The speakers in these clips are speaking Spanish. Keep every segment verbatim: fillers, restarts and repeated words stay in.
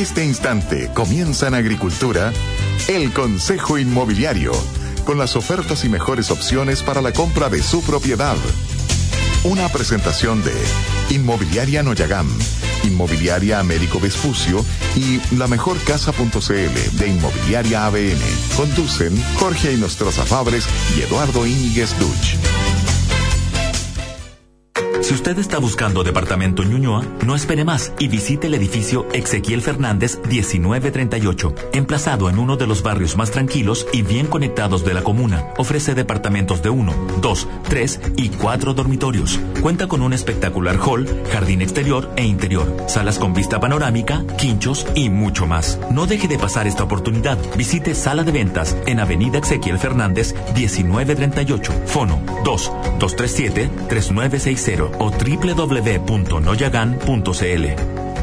este instante comienza en Agricultura el Consejo Inmobiliario, con las ofertas y mejores opciones para la compra de su propiedad. Una presentación de Inmobiliaria Noyagam, Inmobiliaria Américo Vespucio y La Mejor Casa punto c l de Inmobiliaria A B N. Conducen Jorge Inostroza Fabres y Eduardo Íñiguez Duch. Si usted está buscando departamento en Ñuñoa, no espere más y visite el edificio Ezequiel Fernández diecinueve treinta y ocho, emplazado en uno de los barrios más tranquilos y bien conectados de la comuna. Ofrece departamentos de uno, dos, tres y cuatro dormitorios. Cuenta con un espectacular hall, jardín exterior e interior, salas con vista panorámica, quinchos y mucho más. No deje de pasar esta oportunidad. Visite Sala de Ventas en Avenida Ezequiel Fernández diecinueve treinta y ocho, fono dos, dos tres siete, tres nueve seis cero o doble u doble u doble u punto noyagan punto c l.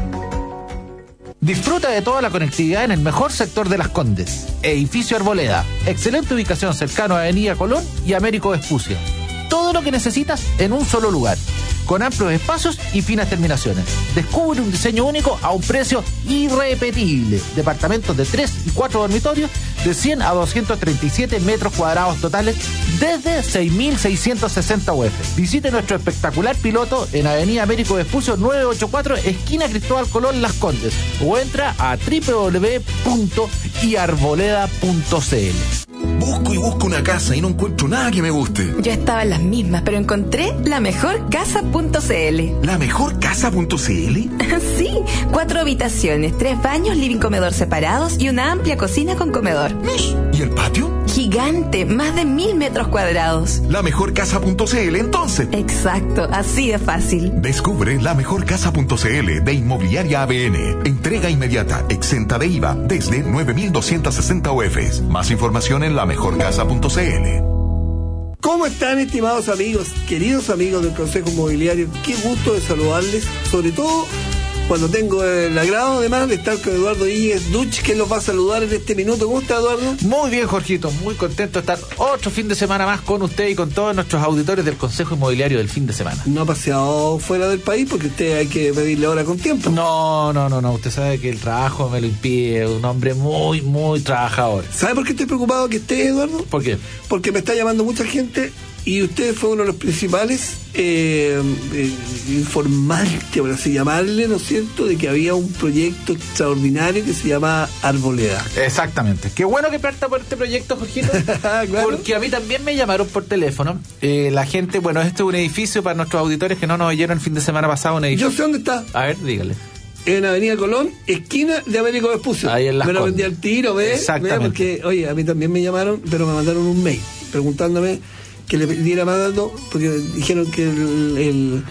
Disfruta de toda la conectividad en el mejor sector de Las Condes. Edificio Arboleda. Excelente ubicación cercano a Avenida Colón y Américo Vespucio. Todo lo que necesitas en un solo lugar, con amplios espacios y finas terminaciones. Descubre un diseño único a un precio irrepetible. Departamentos de tres y cuatro dormitorios de cien a doscientos treinta y siete metros cuadrados totales desde seis mil seiscientos sesenta U F. Visite nuestro espectacular piloto en Avenida Américo Vespucio novecientos ochenta y cuatro, esquina Cristóbal Colón, Las Condes, o entra a doble u doble u doble u punto iarboleda punto c l. Busco y busco una casa y no encuentro nada que me guste. Yo estaba en las mismas, pero encontré la mejor casa punto c l. ¿La Mejor Casa punto c l? Sí, cuatro habitaciones, tres baños, living comedor separados y una amplia cocina con comedor. ¿Y el patio? Gigante, más de mil metros cuadrados. La Mejor Casa punto c l, entonces. Exacto, así de fácil. Descubre La Mejor Casa punto c l de Inmobiliaria A B N. Entrega inmediata, exenta de I V A, desde nueve mil doscientos sesenta U Fs. Más información en la mejor casa punto c l. ¿Cómo están, estimados amigos, queridos amigos del Consejo Inmobiliario? Qué gusto de saludarles, sobre todo cuando tengo el agrado además de estar con Eduardo Íñiguez Duch, que los va a saludar en este minuto. ¿Cómo está, Eduardo? Muy bien, Jorgito, muy contento de estar otro fin de semana más con usted y con todos nuestros auditores del Consejo Inmobiliario del fin de semana. ¿No ha paseado fuera del país? Porque usted hay que pedirle hora con tiempo. No, no, no, no, usted sabe que el trabajo me lo impide, un hombre muy, muy trabajador. ¿Sabe por qué estoy preocupado que esté, Eduardo? ¿Por qué? Porque me está llamando mucha gente y usted fue uno de los principales eh, eh, informantes, por así llamarle, ¿no es cierto?, de que había un proyecto extraordinario que se llama Arboleda. Exactamente. Qué bueno que parta por este proyecto, Jorgito. Claro. Porque a mí también me llamaron por teléfono. Eh, la gente, bueno, este es un edificio para nuestros auditores que no nos oyeron el fin de semana pasado. Un edificio. Yo sé dónde está. A ver, dígale. En Avenida Colón, esquina de Américo Vespucio. Ahí en Las Me lo Condes. vendí al tiro, ¿ves? Exactamente. Porque, oye, a mí también me llamaron, pero me mandaron un mail preguntándome que le diera más datos, porque dijeron que el, el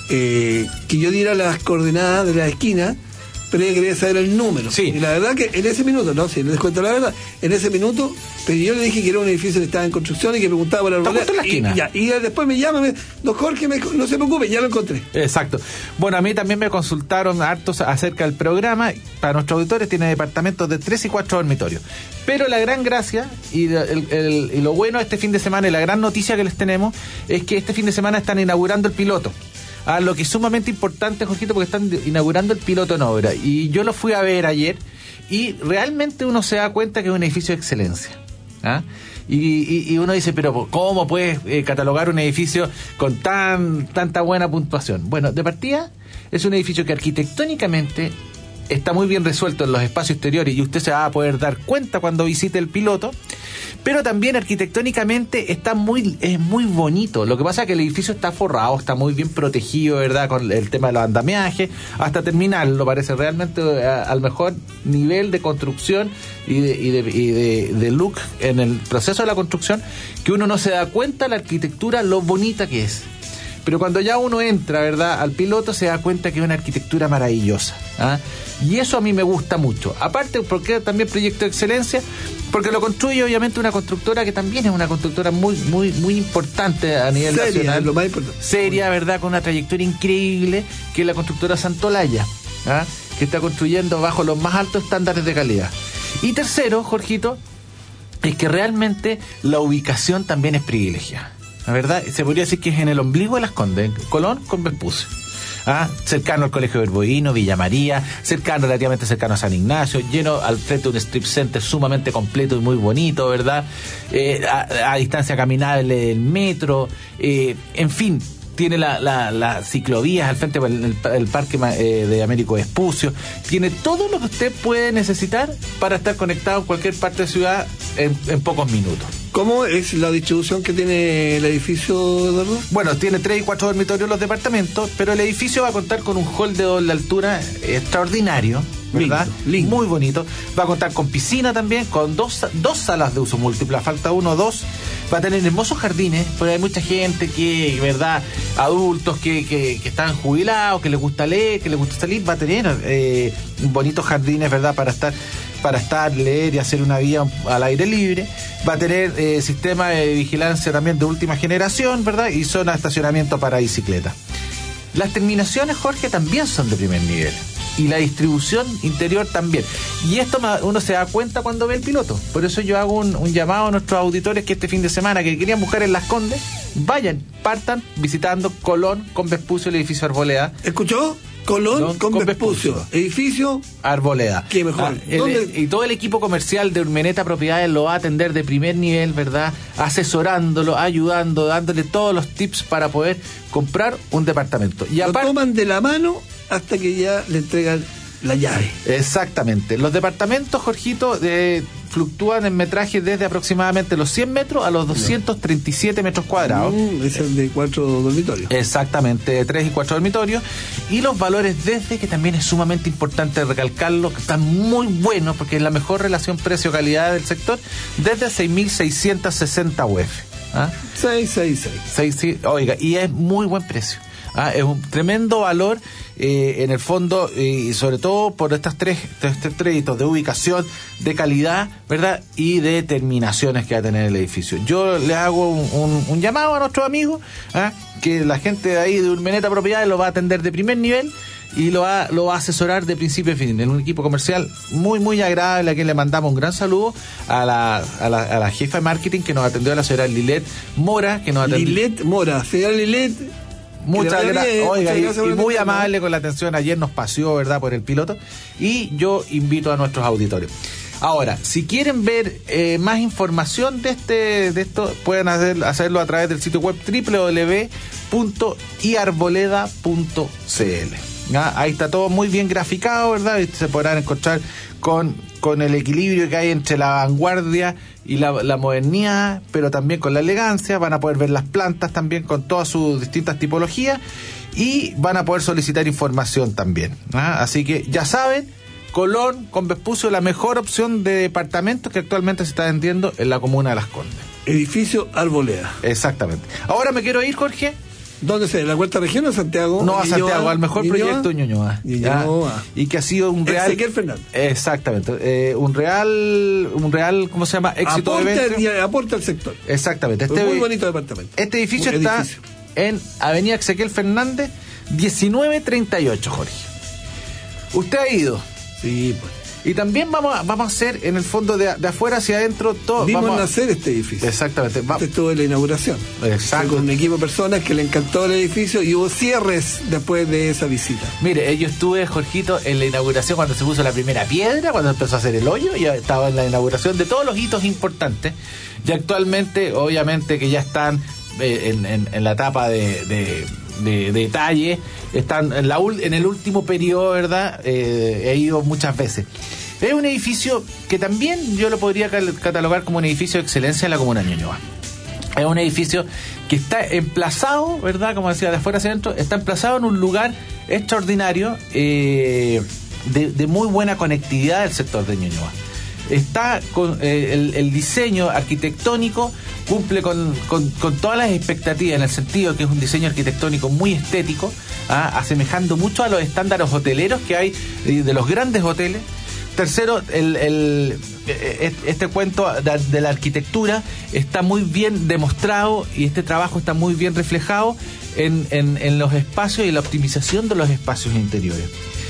eh, que yo diera las coordenadas de la esquina, pero ella quería saber el número. Sí. Y la verdad que en ese minuto, no, si les cuento la verdad, en ese minuto, pero yo le dije que era un edificio que estaba en construcción y que preguntaba por la Está justo en la esquina. Y, ya, y después me llama, me, don Jorge, me, no se preocupe, ya lo encontré. Exacto. Bueno, a mí también me consultaron hartos acerca del programa. Para nuestros auditores tiene departamentos de tres y cuatro dormitorios. Pero la gran gracia y, el, el, y lo bueno de este fin de semana y la gran noticia que les tenemos es que este fin de semana están inaugurando el piloto. Ah, lo que es sumamente importante, Jorgito, porque están inaugurando el piloto en obra. Y yo lo fui a ver ayer y realmente uno se da cuenta que es un edificio de excelencia. ¿Ah? Y, y, y uno dice, pero ¿cómo puedes eh, catalogar un edificio con tan tanta buena puntuación? Bueno, de partida es un edificio que arquitectónicamente está muy bien resuelto en los espacios exteriores y usted se va a poder dar cuenta cuando visite el piloto, pero también arquitectónicamente está muy, es muy bonito. Lo que pasa es que el edificio está forrado, está muy bien protegido, ¿verdad?, con el tema de los andamiajes, hasta terminarlo, parece realmente a, al mejor nivel de construcción y, de, y, de, y de, de look en el proceso de la construcción, que uno no se da cuenta la arquitectura, lo bonita que es. Pero cuando ya uno entra, ¿verdad?, al piloto, se da cuenta que es una arquitectura maravillosa. ¿Ah? Y eso a mí me gusta mucho. Aparte, porque también proyecto de excelencia, porque lo construye obviamente una constructora que también es una constructora muy muy muy importante a nivel Seria, nacional. lo más importante. Seria, ¿verdad?, con una trayectoria increíble, que es la constructora Santolaya, ¿ah?, que está construyendo bajo los más altos estándares de calidad. Y tercero, Jorgito, es que realmente la ubicación también es privilegiada. La verdad, se podría decir que es en el ombligo de Las Condes, en Colón con Vespucio. ¿ah? Cercano al Colegio Verboíno, Villa María, cercano, relativamente cercano a San Ignacio, lleno al frente de un strip center sumamente completo y muy bonito, ¿verdad? Eh, a, a distancia caminable del metro, eh, en fin, tiene la, la, la ciclovías al frente del el parque eh, de Américo Vespucio, tiene todo lo que usted puede necesitar para estar conectado en cualquier parte de la ciudad en, en pocos minutos. ¿Cómo es la distribución que tiene el edificio, Eduardo? Bueno, tiene tres y cuatro dormitorios los departamentos, pero el edificio va a contar con un hall de doble altura extraordinario, ¿verdad? Lindo, lindo. Muy bonito. Va a contar con piscina también, con dos, dos salas de uso múltiple, falta uno o dos. Va a tener hermosos jardines, porque hay mucha gente que, ¿verdad? Adultos que, que, que están jubilados, que les gusta leer, que les gusta salir. Va a tener eh, bonitos jardines, ¿verdad? Para estar, para estar, leer y hacer una vida al aire libre. Va a tener eh, sistema de vigilancia también de última generación, ¿verdad? Y zona de estacionamiento para bicicletas. Las terminaciones, Jorge, también son de primer nivel. Y la distribución interior también. Y esto uno se da cuenta cuando ve el piloto. Por eso yo hago un, un llamado a nuestros auditores que este fin de semana que querían buscar en Las Condes, vayan, partan visitando Colón con Vespucio, el edificio Arboleda. ¿Escuchó? Colón Colón con, con Vespucio. Vespucio. Edificio Arboleda. Qué mejor. Ah, el, y todo el equipo comercial de Urmeneta Propiedades lo va a atender de primer nivel, ¿verdad? Asesorándolo, ayudando, dándole todos los tips para poder comprar un departamento. Y lo aparte, toman de la mano hasta que ya le entregan la llave. Exactamente. Los departamentos, Jorgito, eh, fluctúan en metraje desde aproximadamente los cien metros a los doscientos treinta y siete metros cuadrados. Mm, es el de cuatro dormitorios. Exactamente, de tres y cuatro dormitorios. Y los valores desde, que también es sumamente importante recalcarlo, que están muy buenos porque es la mejor relación precio-calidad del sector, desde seis mil seiscientos sesenta U F. ¿Ah? seis seis seis. seis, sí, oiga, y es muy buen precio. Ah, es un tremendo valor eh, en el fondo, eh, y sobre todo por estas tres, estos créditos de ubicación, de calidad, ¿verdad? Y de terminaciones que va a tener el edificio. Yo le hago un, un, un llamado a nuestros amigos, ¿ah? Que la gente de ahí de Urmeneta Propiedades lo va a atender de primer nivel y lo va, lo va a asesorar de principio a fin, en un equipo comercial muy muy agradable, a quien le mandamos un gran saludo a la, a la, a la jefa de marketing que nos atendió, a la señora Lilet Mora, que nos atendió. Lilet Mora, señora Lilet. Muchas gracias, oiga, y, gracias y muy amable con la atención. Ayer nos paseó, ¿verdad?, por el piloto. Y yo invito a nuestros auditores. Ahora, si quieren ver eh, más información de este de esto, pueden hacer, hacerlo a través del sitio web doble u doble u doble u punto i arboleda punto c l. ¿Ah? Ahí está todo muy bien graficado, ¿verdad? Y se podrán encontrar con, con el equilibrio que hay entre la vanguardia y la, la modernidad, pero también con la elegancia. Van a poder ver las plantas también con todas sus distintas tipologías y van a poder solicitar información también. ¿Ah? Así que ya saben, Colón con Vespucio, la mejor opción de departamentos que actualmente se está vendiendo en la comuna de Las Condes. Edificio Arboleda. Exactamente. Ahora me quiero ir, Jorge. ¿Dónde se? ¿La Cuarta Región o Santiago? No, a Santiago, al mejor Ñuñoa, proyecto de Ñuñoa. Ñuñoa. Y que ha sido un real... Ezequiel Fernández. Exactamente. Eh, un real, un real, ¿cómo se llama? Éxito aporta, de evento. y aporta al sector. Exactamente. Este, muy bonito departamento. Este edificio Un está edificio. en Avenida Ezequiel Fernández, diecinueve treinta y ocho, Jorge. Usted ha ido. Sí, pues. Y también vamos a, vamos a hacer, en el fondo, de, de afuera hacia adentro, todo. Vimos vamos a... nacer este edificio. Exactamente. Va... Este estuvo en la inauguración. Exacto. Fue con un equipo de personas que le encantó el edificio y hubo cierres después de esa visita. Mire, yo estuve, Jorgito, en la inauguración cuando se puso la primera piedra, cuando empezó a hacer el hoyo, ya estaba en la inauguración de todos los hitos importantes. Y actualmente, obviamente, que ya están eh, en, en, en la etapa de... de de, de detalle, están en, la, en el último periodo, ¿verdad? Eh, he ido muchas veces. Es un edificio que también yo lo podría catalogar como un edificio de excelencia en la comuna de Ñuñoa. Es un edificio que está emplazado, ¿verdad? Como decía, de afuera hacia adentro, está emplazado en un lugar extraordinario, eh, de, de muy buena conectividad del sector de Ñuñoa. Está con eh, el, el diseño arquitectónico cumple con, con, con todas las expectativas, en el sentido que es un diseño arquitectónico muy estético, ¿ah? Asemejando mucho a los estándares hoteleros que hay eh, de los grandes hoteles. Tercero, el, el, este cuento de, de la arquitectura está muy bien demostrado y este trabajo está muy bien reflejado en, en, en los espacios y la optimización de los espacios interiores.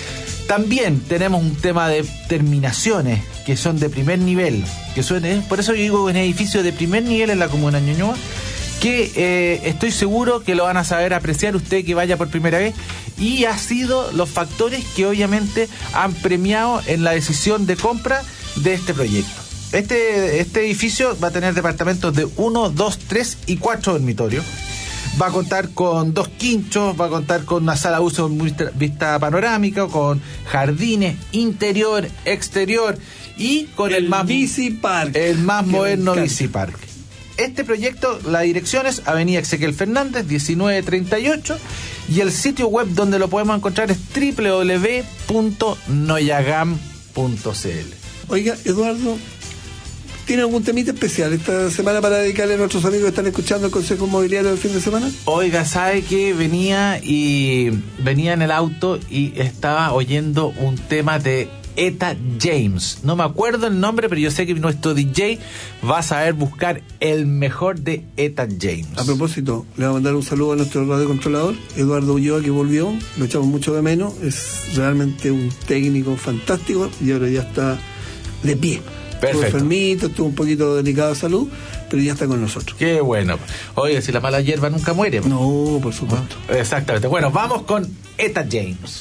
También tenemos un tema de terminaciones que son de primer nivel, que son, eh, por eso yo digo un edificio de primer nivel en la comuna de Ñuñoa, que eh, estoy seguro que lo van a saber apreciar usted que vaya por primera vez y ha sido los factores que obviamente han premiado en la decisión de compra de este proyecto. Este, este edificio va a tener departamentos de uno, dos, tres y cuatro dormitorios. Va a contar con dos quinchos, va a contar con una sala de uso con vista panorámica, con jardines, interior, exterior y con el, el más, Bici Park, el más moderno me Bici Park. Este proyecto, la dirección es Avenida Exequiel Fernández, diecinueve treinta y ocho, y el sitio web donde lo podemos encontrar es doble u doble u doble u punto noyagam punto c l. Oiga, Eduardo, ¿tiene algún temita especial esta semana para dedicarle a nuestros amigos que están escuchando el Consejo Inmobiliario del fin de semana? Oiga, ¿sabe qué? Venía y venía en el auto y estaba oyendo un tema de Etta James. No me acuerdo el nombre, pero yo sé que nuestro D J va a saber buscar el mejor de Etta James. A propósito, le voy a mandar un saludo a nuestro radiocontrolador, Eduardo Ulloa, que volvió. Lo echamos mucho de menos. Es realmente un técnico fantástico y ahora ya está de pie. Perfecto. Estuvo enfermito, estuvo un poquito delicado de salud, pero ya está con nosotros. Qué bueno. Oye, si la mala hierba nunca muere. No, por supuesto. Exactamente. Bueno, vamos con Etta James.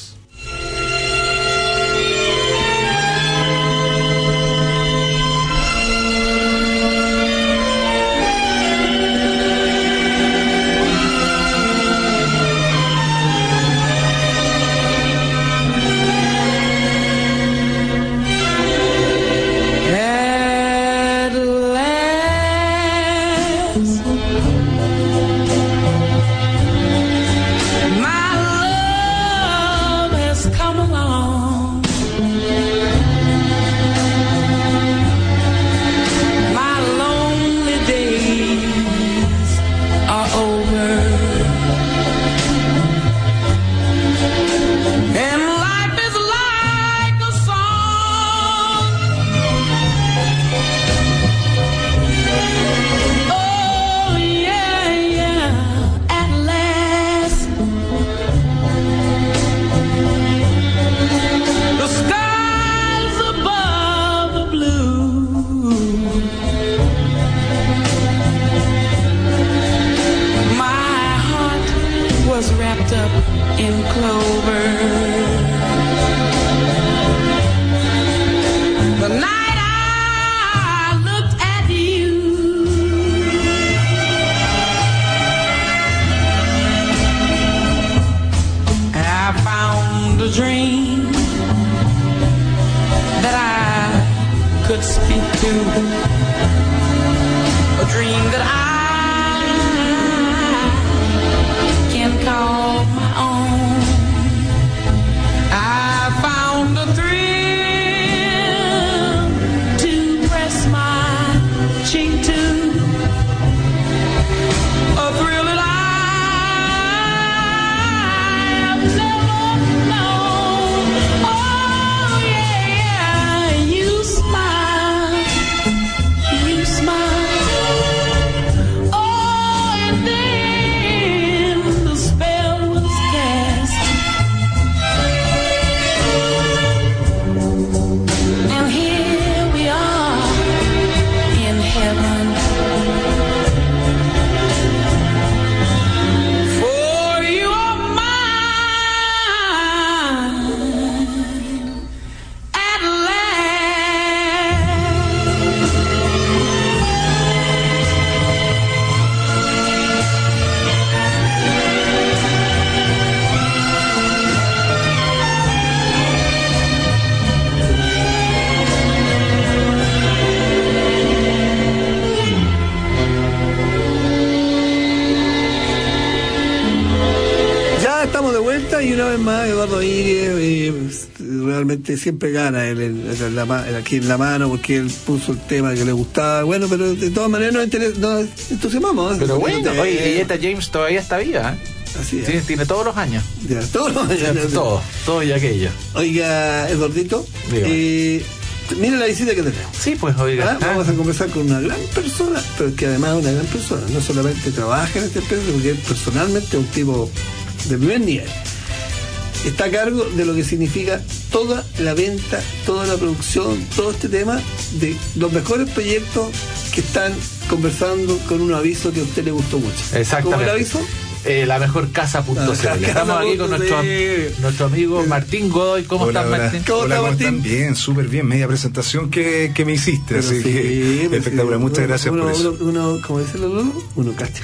Y una vez más Eduardo Íñiguez eh, realmente siempre gana él, él, él, la, él aquí en la mano porque él puso el tema que le gustaba. Bueno, pero de todas maneras nos, interes, nos entusiasmamos. Pero ¿eh? bueno, eh, oye, y Etta James todavía está viva, ¿eh? Así es. Sí, tiene todos los años. Ya, todos los años. Ya, todo, todo y aquello. Oiga, Eduardito, eh, mira la visita que tenemos. Sí, pues oiga. ¿Ah? Vamos a conversar con una gran persona, pero que además es una gran persona. No solamente trabaja en esta empresa, porque él personalmente es un tipo de primer nivel. Está a cargo de lo que significa toda la venta, toda la producción, todo este tema de los mejores proyectos que están conversando con un aviso que a usted le gustó mucho. Exactamente. ¿Cómo el aviso? Eh, la mejor casa punto c l. Estamos aquí con nuestro, nuestro amigo Martín Godoy. ¿Cómo hola, estás, hola. Martín? ¿Cómo hola, estás, ¿cómo Martín? están? Bien, súper bien. Media presentación que, que me hiciste. Pero así sí, que pues espectacular. sí. Muchas Uno- gracias uno, por eso. Uno, uno, como dice Lolo, uno cacha.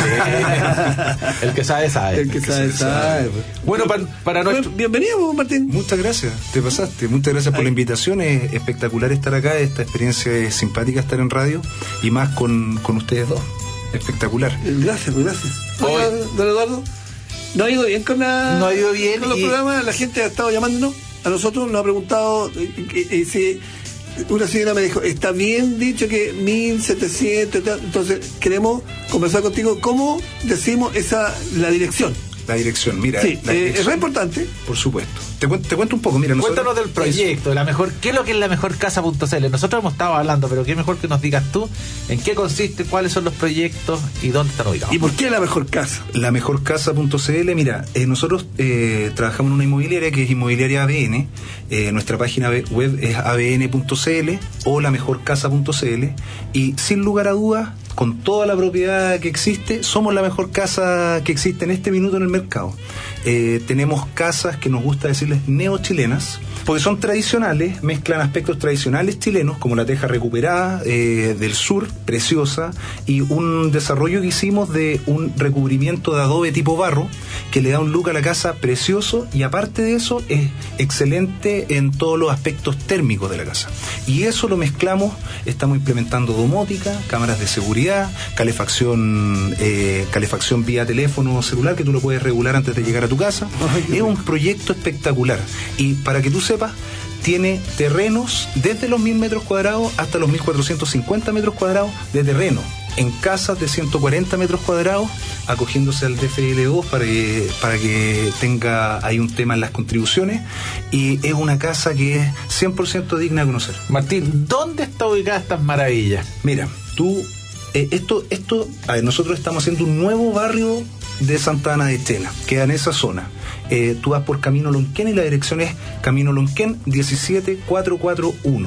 El que sabe, sabe. El que sabe, se sabe. Bueno, para, para nuestro... Bueno, bienvenido, Martín. Muchas gracias, te pasaste. Muchas gracias por Ay. la invitación. Es espectacular estar acá. Esta experiencia es simpática estar en radio y más con, con ustedes dos. Espectacular. Gracias, pues, gracias. Oiga, Hoy- don Eduardo, ¿no ha ido bien con, la, No ha ido bien con los y- programas? La gente ha estado llamándonos a nosotros, nos ha preguntado eh, eh, eh, si una señora me dijo, está bien dicho que mil setecientos y tal. Entonces queremos conversar contigo cómo decimos esa la dirección. La dirección, mira. Sí, la eh, dirección, es re importante. por supuesto. Te cuento, te cuento un poco, mira. nosotros- Cuéntanos del proyecto, de la mejor, ¿qué es lo que es la mejor casa punto c l? Nosotros hemos estado hablando, pero qué mejor que nos digas tú en qué consiste, cuáles son los proyectos y dónde están ubicados. ¿Y por qué la mejor casa? La mejor casa punto c l, mira, eh, nosotros eh, trabajamos en una inmobiliaria que es Inmobiliaria A B N, eh, nuestra página web es a b n punto c l o la mejor casa punto c l y sin lugar a dudas, con toda la propiedad que existe, somos la mejor casa que existe en este minuto en el mercado. Eh, tenemos casas que nos gusta decirles neochilenas, porque son tradicionales, mezclan aspectos tradicionales chilenos, como la teja recuperada eh, del sur, preciosa, y un desarrollo que hicimos de un recubrimiento de adobe tipo barro, que le da un look a la casa precioso, y aparte de eso, es excelente en todos los aspectos térmicos de la casa. Y eso lo mezclamos, estamos implementando domótica, cámaras de seguridad, calefacción, eh, calefacción vía teléfono celular, que tú lo puedes regular antes de llegar a tu casa. Es un proyecto espectacular. Y para que tú sepas, tiene terrenos desde los mil metros cuadrados hasta los mil cuatrocientos cincuenta metros cuadrados de terreno, en casas de ciento cuarenta metros cuadrados, acogiéndose al D F L dos para que, para que tenga ahí un tema en las contribuciones, y es una casa que es cien por ciento digna de conocer. Martín, ¿dónde está ubicada estas maravillas? Mira, tú, eh, esto, esto, a ver, nosotros estamos haciendo un nuevo barrio de Santa Ana de Chena, queda en esa zona. Eh, tú vas por Camino Lonquén y la dirección es Camino Lonquén diecisiete cuatrocientos cuarenta y uno.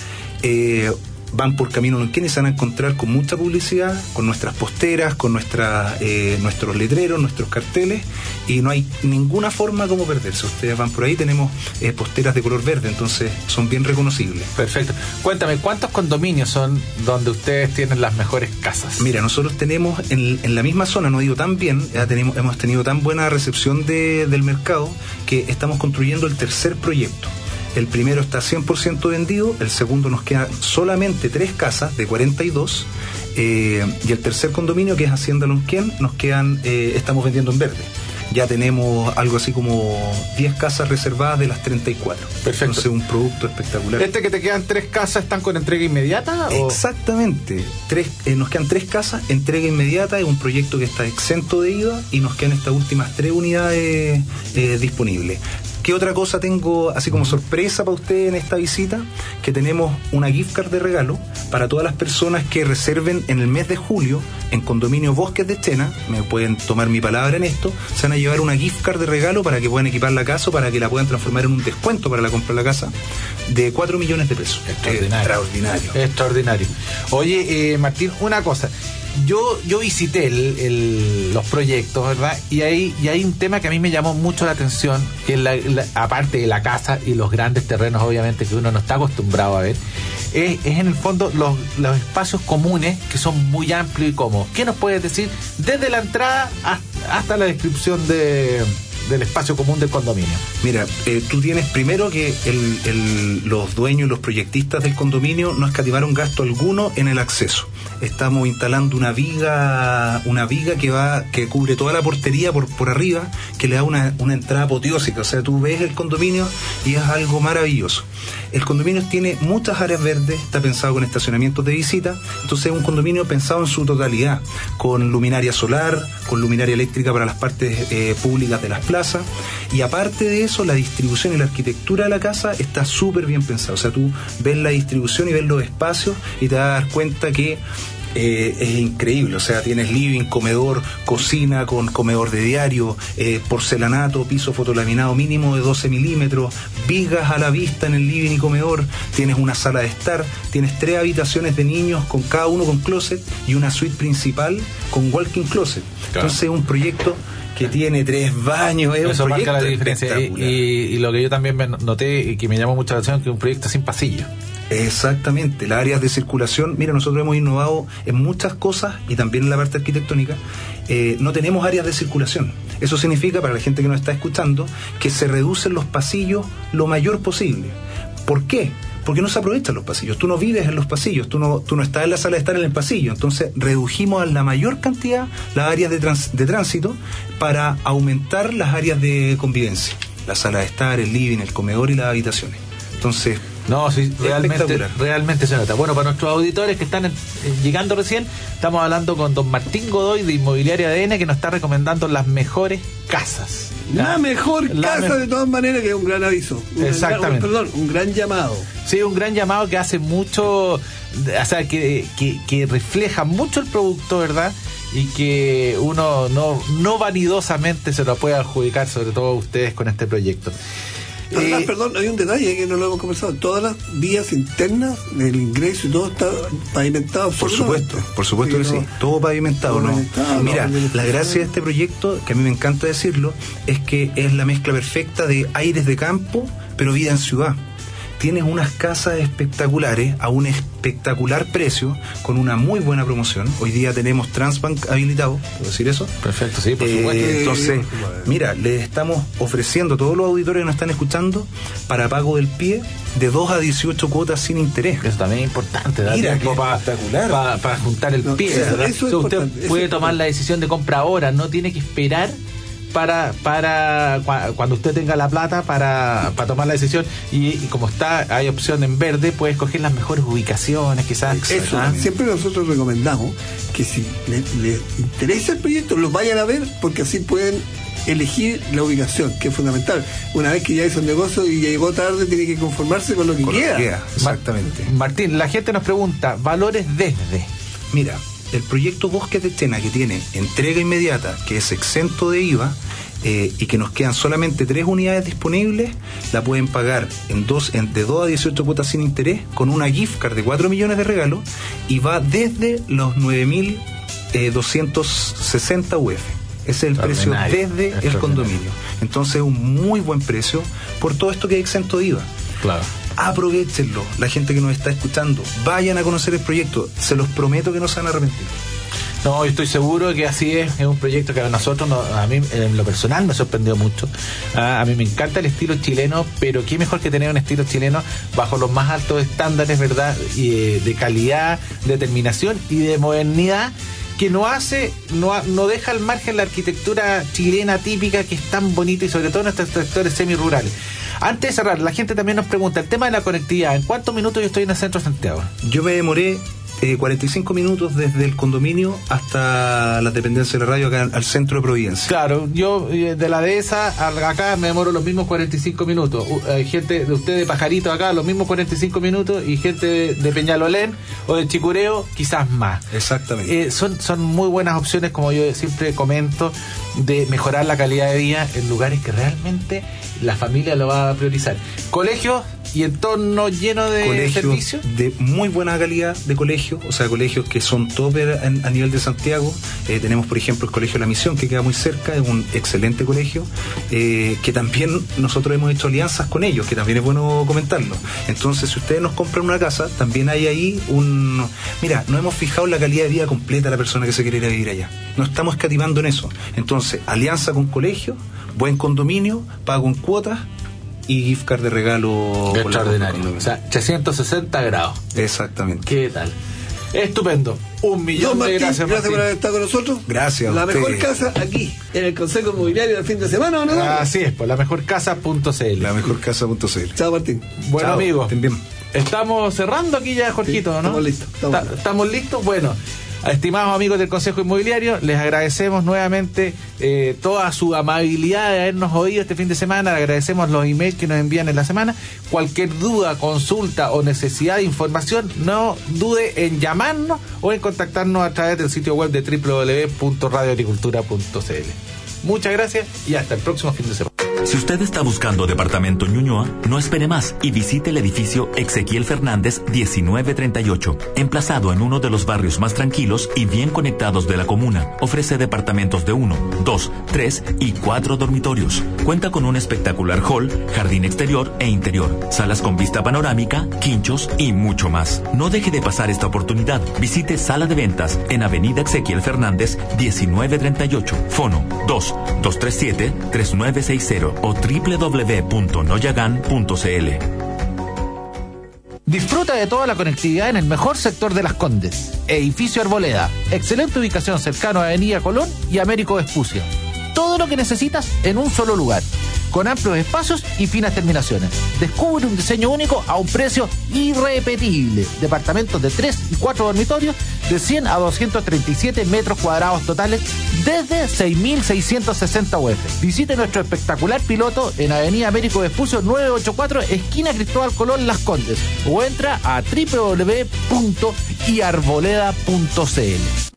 Eh, van por Camino Lonquén y se van a encontrar con mucha publicidad, con nuestras posteras, con nuestra, eh, nuestros letreros, nuestros carteles, y no hay ninguna forma como perderse. Ustedes van por ahí, tenemos eh, posteras de color verde, entonces son bien reconocibles. Perfecto. Cuéntame, ¿cuántos condominios son donde ustedes tienen las mejores casas? Mira, nosotros tenemos en, en la misma zona, no digo tan bien, ya tenemos, hemos tenido tan buena recepción de, del mercado, que estamos construyendo el tercer proyecto. El primero está cien por ciento vendido, el segundo nos quedan solamente tres casas de cuarenta y dos, eh, y el tercer condominio, que es Hacienda Lonquén, nos quedan, eh, estamos vendiendo en verde. Ya tenemos algo así como diez casas reservadas de las treinta y cuatro. Perfecto. Entonces, un producto espectacular. ¿Este que te quedan tres casas están con entrega inmediata? O... Exactamente. Tres, eh, nos quedan tres casas, entrega inmediata, es un proyecto que está exento de I V A y nos quedan estas últimas tres unidades eh, disponibles. ¿Qué otra cosa tengo así como sorpresa para ustedes en esta visita? Que tenemos una gift card de regalo para todas las personas que reserven en el mes de julio en Condominio Bosques de Chena. Me pueden tomar mi palabra en esto. Se van a llevar una gift card de regalo para que puedan equipar la casa o para que la puedan transformar en un descuento para la compra de la casa de cuatro millones de pesos. Extraordinario. Extraordinario. Extraordinario. Oye, eh, Martín, una cosa. Yo, yo visité el, el, los proyectos, ¿verdad? Y hay, y hay un tema que a mí me llamó mucho la atención, que es la, la, aparte de la casa y los grandes terrenos, obviamente, que uno no está acostumbrado a ver, es, es en el fondo los, los espacios comunes, que son muy amplios y cómodos. ¿Qué nos puedes decir desde la entrada hasta, hasta la descripción de, del espacio común del condominio? Mira, eh, tú tienes primero que el, el, los dueños y los proyectistas del condominio no escatimaron gasto alguno en el acceso. Estamos instalando una viga, una viga que va, que cubre toda la portería por, por arriba, que le da una, una entrada apoteósica. O sea, tú ves el condominio y es algo maravilloso. El condominio tiene muchas áreas verdes, está pensado con estacionamientos de visita, entonces es un condominio pensado en su totalidad, con luminaria solar, con luminaria eléctrica para las partes eh, públicas de las plazas, y aparte de eso, la distribución y la arquitectura de la casa está súper bien pensada. O sea, tú ves la distribución y ves los espacios y te vas a dar cuenta que eh, es increíble. O sea, tienes living, comedor, cocina con comedor de diario, eh, porcelanato, piso fotolaminado mínimo de doce milímetros, vigas a la vista en el living y comedor, tienes una sala de estar, tienes tres habitaciones de niños con cada uno con closet y una suite principal con walk-in closet. Claro. Entonces es un proyecto que tiene tres baños, es Eso un marca proyecto la diferencia. Y, y, y lo que yo también me noté y que me llamó mucho la atención es que es un proyecto sin pasillo. Exactamente, las áreas de circulación, mira, nosotros hemos innovado en muchas cosas y también en la parte arquitectónica, eh, no tenemos áreas de circulación. Eso significa, para la gente que nos está escuchando, que se reducen los pasillos lo mayor posible. ¿Por qué? Porque no se aprovechan los pasillos, tú no vives en los pasillos, tú no, tú no estás en la sala de estar en el pasillo, entonces redujimos a la mayor cantidad las áreas de, trans, de tránsito para aumentar las áreas de convivencia, la sala de estar, el living, el comedor y las habitaciones. Entonces, no, sí, realmente, realmente se nota. Bueno, para nuestros auditores que están en, llegando recién, estamos hablando con don Martín Godoy de Inmobiliaria A D N, que nos está recomendando las mejores casas. La, la mejor la casa, me... de todas maneras, que es un gran aviso. Un Exactamente. Gran, perdón, un gran llamado. Sí, un gran llamado que hace mucho, o sea, que, que, que refleja mucho el producto, ¿verdad? Y que uno no, no vanidosamente se lo puede adjudicar, sobre todo ustedes con este proyecto. Eh, perdón, hay un detalle que no lo hemos conversado. Todas las vías internas del ingreso y todo está pavimentado. Por supuesto, por supuesto sí, que no, sí. Todo pavimentado, todo ¿no? Pavimentado, Mira, no, la gracia de este proyecto, que a mí me encanta decirlo, es que es la mezcla perfecta de aires de campo, pero vida en ciudad. Tienes unas casas espectaculares a un espectacular precio, con una muy buena promoción. Hoy día tenemos Transbank habilitado, ¿puedo decir eso? Perfecto, sí, por eh, supuesto. Entonces, mira, les estamos ofreciendo a todos los auditores que nos están escuchando para pago del pie de dos a dieciocho cuotas sin interés. Eso también es importante, ¿verdad? Mira, que para, espectacular. Para, para juntar el no, pie, eso, ¿verdad? eso es o sea, usted eso puede es tomar la decisión de compra ahora, no tiene que esperar para para cuando usted tenga la plata para, para tomar la decisión y, y como está hay opción en verde, puede escoger las mejores ubicaciones quizás. Eso, ¿ah? Siempre nosotros recomendamos que si les le interesa el proyecto lo vayan a ver, porque así pueden elegir la ubicación, que es fundamental. Una vez que ya hizo el negocio y llegó tarde, tiene que conformarse con lo que con queda. Lo que queda. Exactamente. Martín, la gente nos pregunta valores desde. Mira, el proyecto Bosques de Chena, que tiene entrega inmediata, que es exento de I V A, eh, y que nos quedan solamente tres unidades disponibles, la pueden pagar en dos, en, de dos a dieciocho cuotas sin interés, con una gift card de cuatro millones de regalos, y va desde los nueve mil doscientos sesenta U F. Ese es el precio desde el condominio. Entonces, un muy buen precio por todo esto que hay exento de I V A. Claro. Aprovechenlo, la gente que nos está escuchando, vayan a conocer el proyecto, se los prometo que no se van a arrepentir. No, yo estoy seguro que así es, es un proyecto que a nosotros, no, a mí en lo personal me sorprendió mucho. A, a mí me encanta el estilo chileno, pero qué mejor que tener un estilo chileno bajo los más altos estándares, ¿verdad? Y, eh, de calidad, de terminación y de modernidad, que no hace, no, no deja al margen la arquitectura chilena típica, que es tan bonita, y sobre todo en nuestros sectores semirurales. Antes de cerrar, la gente también nos pregunta el tema de la conectividad. ¿En cuántos minutos yo estoy en el centro de Santiago? Yo me demoré eh, cuarenta y cinco minutos desde el condominio hasta la dependencia de la radio acá al centro de Providencia. Claro, yo de la dehesa acá me demoro los mismos cuarenta y cinco minutos. Hay gente de usted de Pajarito acá, los mismos cuarenta y cinco minutos, y gente de, de Peñalolén o de Chicureo, quizás más. Exactamente. Eh, son, son muy buenas opciones, como yo siempre comento, de mejorar la calidad de vida en lugares que realmente la familia lo va a priorizar. Colegios y entorno lleno de colegios servicios de muy buena calidad de colegios, o sea, colegios que son topper a, a nivel de Santiago. Eh, tenemos, por ejemplo, el Colegio La Misión, que queda muy cerca, es un excelente colegio, eh, que también nosotros hemos hecho alianzas con ellos, que también es bueno comentarlo. Entonces, si ustedes nos compran una casa, también hay ahí un... Mira, no hemos fijado la calidad de vida completa de la persona que se quiere ir a vivir allá. No estamos escatimando en eso. Entonces, alianza con colegios, buen condominio, pago en cuotas y gift card de regalo extraordinario. O sea, trescientos sesenta grados. Exactamente. ¿Qué tal? Estupendo. Un millón Martín, de gracias, gracias Martín. por haber estado con nosotros. Gracias. La mejor ustedes. casa aquí, en el Consejo Inmobiliario del fin de semana, ¿o no? Así es, pues la mejor casa punto c l. La mejor casa punto c l. Chao, Martín. Bueno, Chao, amigos, estén bien. Estamos cerrando aquí ya, Jorgito, sí, ¿no? Estamos listos. Estamos, ¿Estamos listos? Bueno, Estimados amigos del Consejo Inmobiliario, les agradecemos nuevamente eh, toda su amabilidad de habernos oído este fin de semana. Le agradecemos los emails que nos envían en la semana. Cualquier duda, consulta o necesidad de información, no dude en llamarnos o en contactarnos a través del sitio web de doble u doble u doble u punto radio agricultura punto c l. Muchas gracias y hasta el próximo fin de semana. Si usted está buscando departamento en Ñuñoa, no espere más y visite el edificio Exequiel Fernández diecinueve treinta y ocho, emplazado en uno de los barrios más tranquilos y bien conectados de la comuna. Ofrece departamentos de uno, dos, tres y cuatro dormitorios. Cuenta con un espectacular hall, jardín exterior e interior, salas con vista panorámica, quinchos y mucho más. No deje de pasar esta oportunidad. Visite Sala de Ventas en Avenida Exequiel Fernández diecinueve treinta y ocho, fono dos, dos tres siete, tres nueve seis cero o doble u doble u doble u punto noyagan punto c l. Disfruta de toda la conectividad en el mejor sector de Las Condes. Edificio Arboleda. Excelente ubicación cercano a Avenida Colón y Américo Vespucio. Todo lo que necesitas en un solo lugar, con amplios espacios y finas terminaciones. Descubre un diseño único a un precio irrepetible. Departamentos de tres y cuatro dormitorios de cien a doscientos treinta y siete metros cuadrados totales desde seis mil seiscientos sesenta U F. Visite nuestro espectacular piloto en Avenida Américo Vespucio novecientos ochenta y cuatro, esquina Cristóbal Colón, Las Condes, o entra a doble u doble u doble u punto iarboleda punto c l.